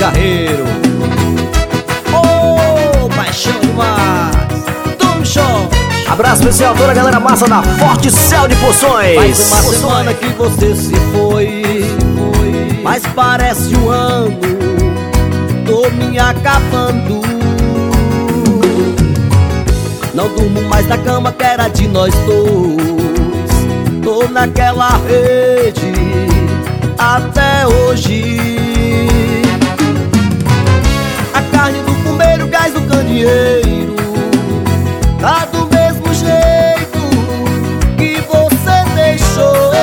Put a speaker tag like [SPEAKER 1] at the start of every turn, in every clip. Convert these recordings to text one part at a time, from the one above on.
[SPEAKER 1] Carreiro. Oh, paixão demais. Tom Show.
[SPEAKER 2] Abraço especial a toda a galera massa da Forte Céu de Poções.
[SPEAKER 1] Faz uma semana que você se foi, mas parece um ano. Tô me acabando. Não durmo mais na cama que era de nós dois. Tô naquela rede até hoje. A carne do fumeiro, gás do candeeiro, tá do mesmo jeito que você deixou.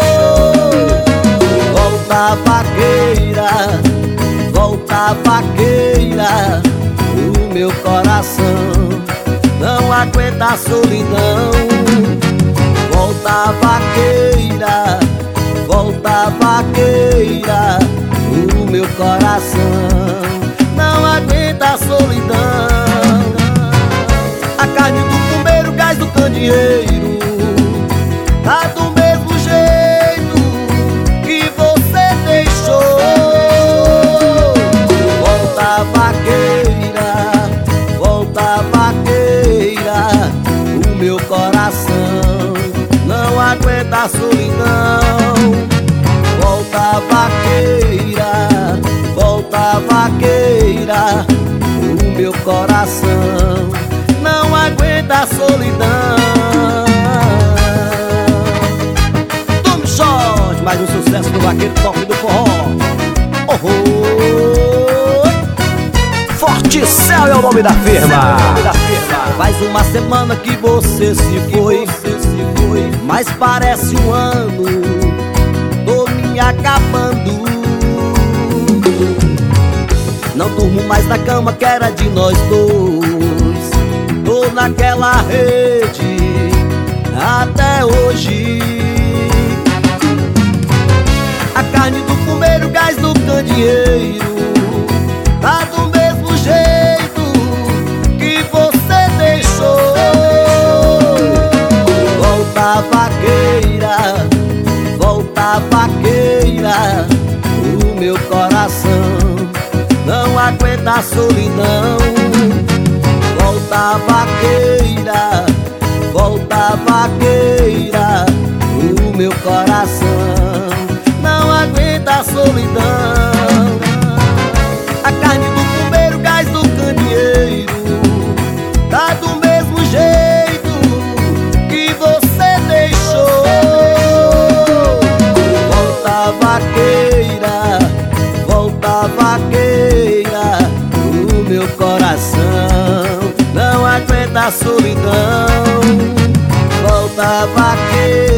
[SPEAKER 1] Volta vaqueira, volta vaqueira. O meu coração não aguenta a solidão. Volta vaqueira, volta vaqueira. O meu coração não aguenta a solidão. A carne do fumeiro, gás do candeeiro, tá do mesmo jeito que você deixou. Volta vaqueira, volta vaqueira. O meu coração não aguenta a solidão. Volta vaqueira, volta vaqueira. O meu coração não aguenta a solidão. Tom Jorge, mais um sucesso do vaqueiro top do forró.
[SPEAKER 2] Forte Céu é o nome da firma.
[SPEAKER 1] Faz uma semana que você se foi, mas parece um ano. Tô me acabando. Não durmo mais na cama que era de nós dois. Tô naquela rede até hoje. A carne do fumeiro, gás do candeeiro, tá do mesmo jeito que você deixou. Volta vaqueira, volta vaqueira. O meu coração não aguenta a solidão. Volta vaqueira, volta vaqueira. O meu coração não aguenta a solidão. A carne do fumeiro, gás do candeeiro, tá do mesmo jeito que você deixou. Volta vaqueira, volta vaqueira. O meu coração não aguenta a solidão. Volta vaqueira,